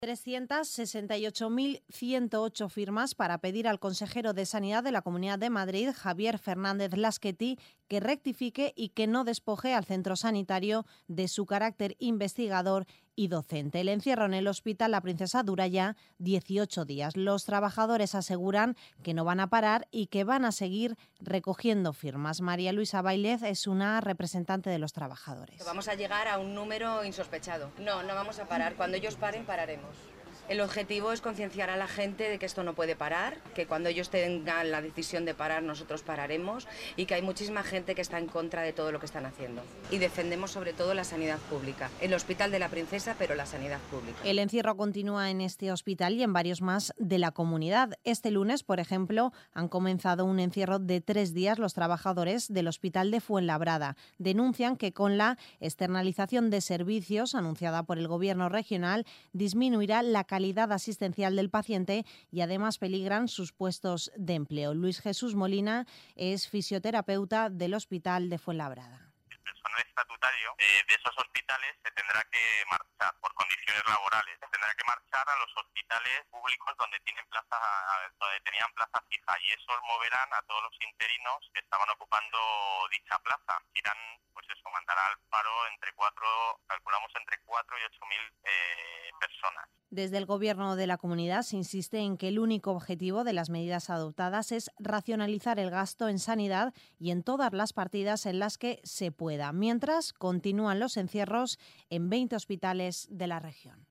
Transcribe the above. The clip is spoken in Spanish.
368.108 firmas para pedir al consejero de Sanidad de la Comunidad de Madrid, Javier Fernández Lasqueti, que rectifique y que no despoje al centro sanitario de su carácter investigador y docente. El encierro en el hospital La Princesa dura ya 18 días. Los trabajadores aseguran que no van a parar y que van a seguir recogiendo firmas. María Luisa Bailez es una representante de los trabajadores. Vamos a llegar a un número insospechado. No vamos a parar. Cuando ellos paren, pararemos. El objetivo es concienciar a la gente de que esto no puede parar, que cuando ellos tengan la decisión de parar, nosotros pararemos y que hay muchísima gente que está en contra de todo lo que están haciendo. Y defendemos sobre todo la sanidad pública. El Hospital de la Princesa, pero la sanidad pública. El encierro continúa en este hospital y en varios más de la comunidad. Este lunes, por ejemplo, han comenzado un encierro de 3 días los trabajadores del Hospital de Fuenlabrada. Denuncian que con la externalización de servicios anunciada por el Gobierno regional disminuirá la calidad asistencial del paciente y además peligran sus puestos de empleo. Luis Jesús Molina es fisioterapeuta del Hospital de Fuenlabrada. El personal estatutario de esos hospitales se tendrá que marchar por condiciones laborales. Se tendrá que marchar a los hospitales públicos donde tenían plaza fija y esos moverán a todos los interinos que estaban ocupando dicha plaza. Irán, mandará al paro calculamos entre 4 y 8.000 personas. Desde el Gobierno de la comunidad se insiste en que el único objetivo de las medidas adoptadas es racionalizar el gasto en sanidad y en todas las partidas en las que se pueda, mientras continúan los encierros en 20 hospitales de la región.